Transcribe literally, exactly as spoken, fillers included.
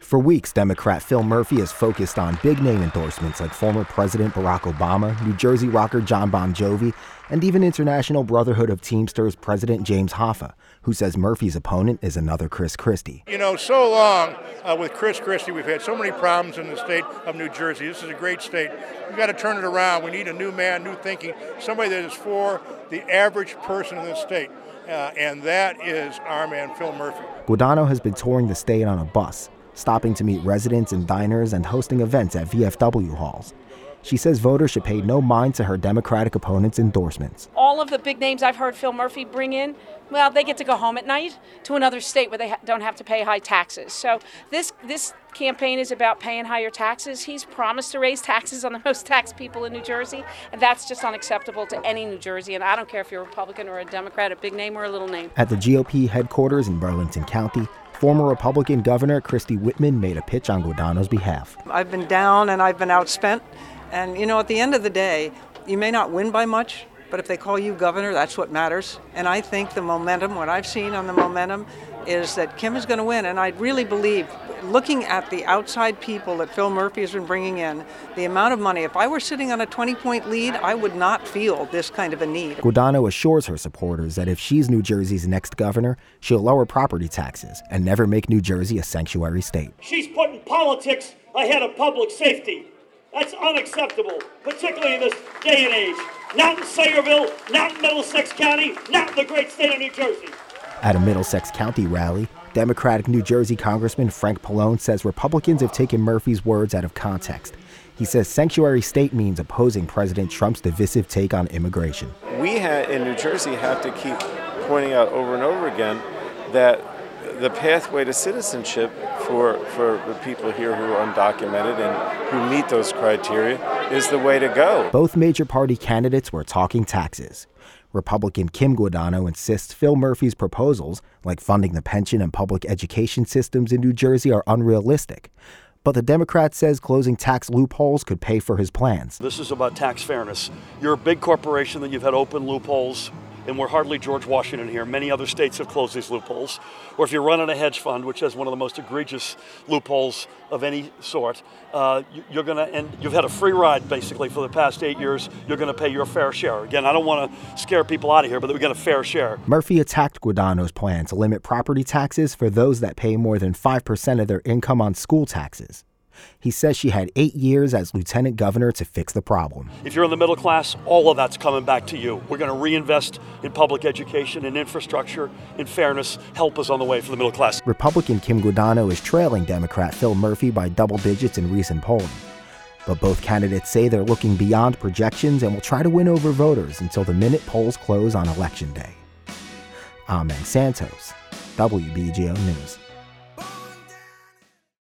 For weeks, Democrat Phil Murphy has focused on big-name endorsements like former President Barack Obama, New Jersey rocker Jon Bon Jovi, and even International Brotherhood of Teamsters President James Hoffa, who says Murphy's opponent is another Chris Christie. You know, so long uh, with Chris Christie, we've had so many problems in the state of New Jersey. This is a great state. We've got to turn it around. We need a new man, new thinking, somebody that is for the average person in this state. Uh, and that is our man, Phil Murphy. Guadagno has been touring the state on a bus, stopping to meet residents in diners and hosting events at V F W halls. She says voters should pay no mind to her Democratic opponent's endorsements. All of the big names I've heard Phil Murphy bring in, well, they get to go home at night to another state where they ha- don't have to pay high taxes. So this this campaign is about paying higher taxes. He's promised to raise taxes on the most taxed people in New Jersey, and that's just unacceptable to any New Jerseyan. I don't care if you're a Republican or a Democrat, a big name or a little name. At the G O P headquarters in Burlington County, former Republican Governor Christie Whitman made a pitch on Guadagno's behalf. I've been down and I've been outspent. And, you know, at the end of the day, you may not win by much, but if they call you governor, that's what matters. And I think the momentum, what I've seen on the momentum, is that Kim is going to win. And I really believe, looking at the outside people that Phil Murphy has been bringing in, the amount of money, if I were sitting on a twenty-point lead, I would not feel this kind of a need. Guadagno assures her supporters that if she's New Jersey's next governor, she'll lower property taxes and never make New Jersey a sanctuary state. She's putting politics ahead of public safety. That's unacceptable, particularly in this day and age. Not in Sayreville, not in Middlesex County, not in the great state of New Jersey. At a Middlesex County rally, Democratic New Jersey Congressman Frank Pallone says Republicans have taken Murphy's words out of context. He says sanctuary state means opposing President Trump's divisive take on immigration. We ha- in New Jersey have to keep pointing out over and over again that the pathway to citizenship for, for the people here who are undocumented and who meet those criteria is the way to go. Both major party candidates were talking taxes. Republican Kim Guadagno insists Phil Murphy's proposals, like funding the pension and public education systems in New Jersey, are unrealistic. But the Democrat says closing tax loopholes could pay for his plans. This is about tax fairness. You're a big corporation that you've had open loopholes, and we're hardly George Washington here. Many other states have closed these loopholes. Or if you're running a hedge fund, which has one of the most egregious loopholes of any sort, uh, you're going to, and you've had a free ride basically for the past eight years, you're going to pay your fair share. Again, I don't want to scare people out of here, but we get a fair share. Murphy attacked Guadagno's plan to limit property taxes for those that pay more than five percent of their income on school taxes. He says she had eight years as lieutenant governor to fix the problem. If you're in the middle class, all of that's coming back to you. We're going to reinvest in public education, in infrastructure, in fairness. Help is on the way for the middle class. Republican Kim Guadagno is trailing Democrat Phil Murphy by double digits in recent polling. But both candidates say they're looking beyond projections and will try to win over voters until the minute polls close on Election Day. I'm Meng Santos, W B G O News.